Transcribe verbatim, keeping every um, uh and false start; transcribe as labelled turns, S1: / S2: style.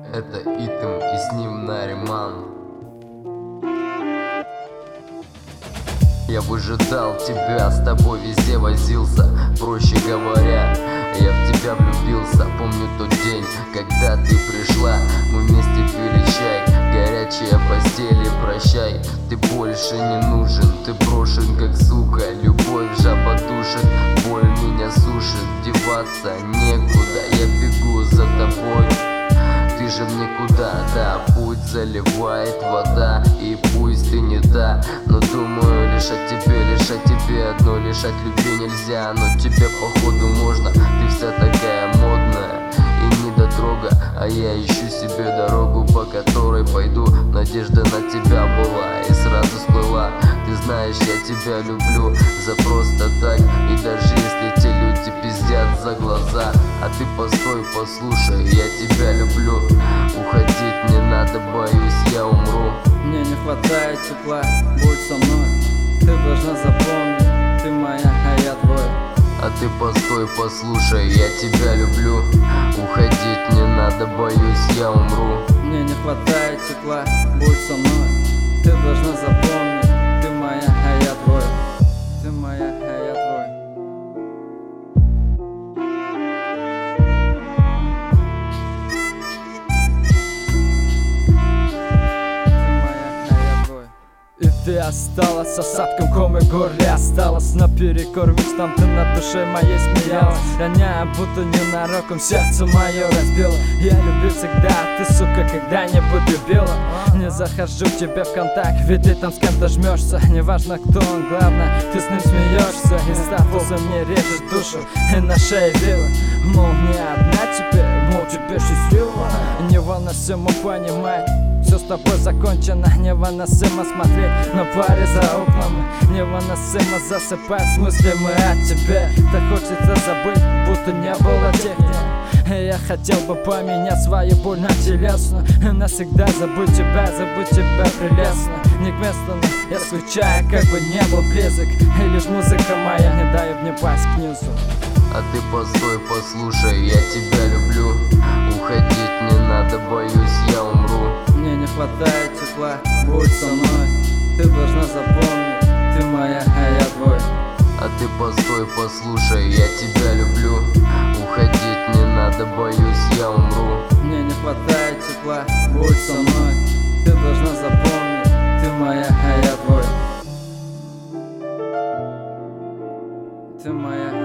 S1: Это Итем и с ним Нариман. Я выжидал тебя, с тобой везде возился. Проще говоря, я в тебя влюбился. Помню тот день, когда ты пришла. Мы вместе пили чай, горячие постели, прощай. Ты больше не нужен, ты брошен как сука. Любовь жаба душит, боль меня сушит. Деваться некуда, я бегу за тобой. Ты же в никуда, да, путь заливает вода. И пусть ты не та, но думаю, лишать тебе, лишать тебе одно. Лишать любви нельзя, но тебе походу можно. Ты вся такая модная и недотрога, а я ищу себе дорогу, по которой пойду. Надежда на тебя была и сразу всплыла. Ты знаешь, я тебя люблю за просто так. И даже если те люди пиздят за глаза, а ты постой, послушай, я тебя люблю. Уходить не надо, боюсь, я умру.
S2: Мне не хватает тепла, будь со мной. Ты должна запомнить, ты моя, а я твой.
S1: А ты постой, послушай, я тебя люблю. Уходить не надо, боюсь, я умру.
S2: Мне не хватает тепла, будь со мной. Ты должна запомнить, ты моя, а я твой. Ты моя, а я твой. И ты осталась осадком, ком и горле осталась. Наперекор мечтам ты над душой моей смеялась. Роняя, будто ненароком сердце мое разбило. Я люблю всегда, ты, сука, когда-нибудь любила. Не захожу к тебе в контакт, ведь ты там с кем-то жмешься. Неважно кто он, главное, ты с ним смеешься. И статуса мне режет душу, и на шее вила. Мол, не одна теперь, мол, тебе счастливо. Невыносимо понимать, все с тобой закончено. Невыносимо смотреть на паре за окнами. Невыносимо засыпать с мыслями о тебе. Так хочется забыть, будто не было техники. Я хотел бы поменять свою боль на телесную. Навсегда забыть тебя, забыть тебя прелестно. Не к месту, но я скучаю, как бы не был близок. И лишь музыка моя не дает мне пасть к низу.
S1: А ты постой, послушай, я тебя люблю. Уходить не надо, боюсь, я умру.
S2: Мне не хватает тепла, будь со мной. Ты должна запомнить, ты моя, а я твой.
S1: А ты постой, послушай, я тебя люблю. Уходить не надо, боюсь, я умру.
S2: Мне не хватает тепла, будь со мной. Ты должна запомнить, ты моя, а я твой. Ты моя.